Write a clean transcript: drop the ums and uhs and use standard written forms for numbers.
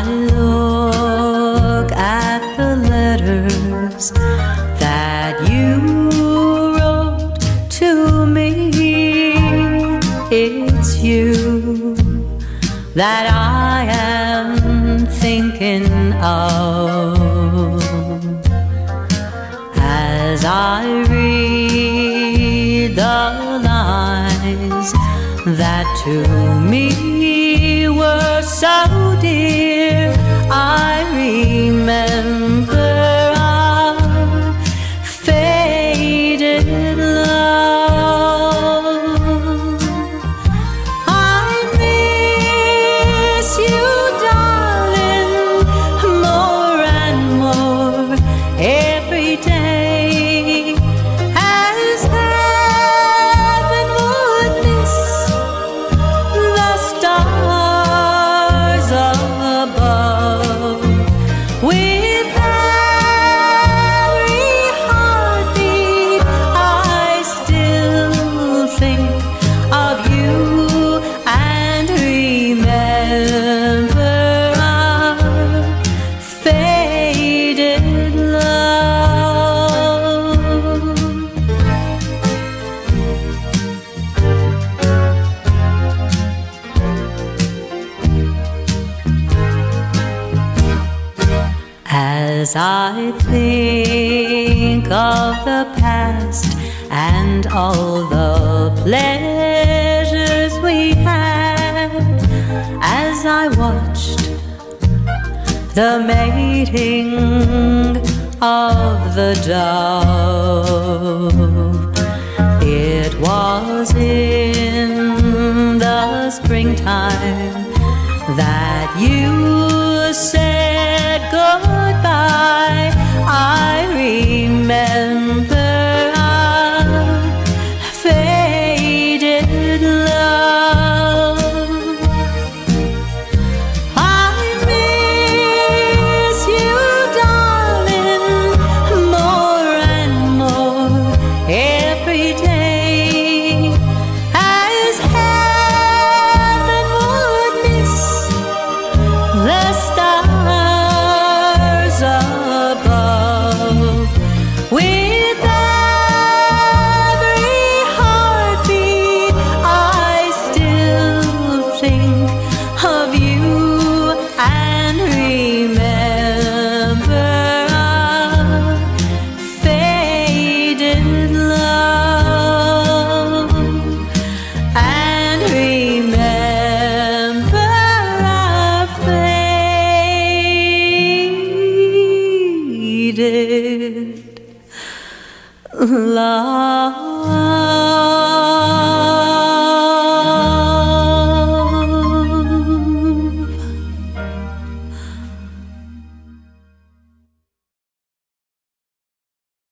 I look at the letters that you wrote to me, it's you that I am thinking of as I read the lines that to me were so dear. I remember our faded love. I miss you, darling, more and more every day, as heaven would miss the stars above. With every heartbeat, I still think of you and remember our faded love. As I think of the past and all the pleasures we had, as I watched the mating of the dove,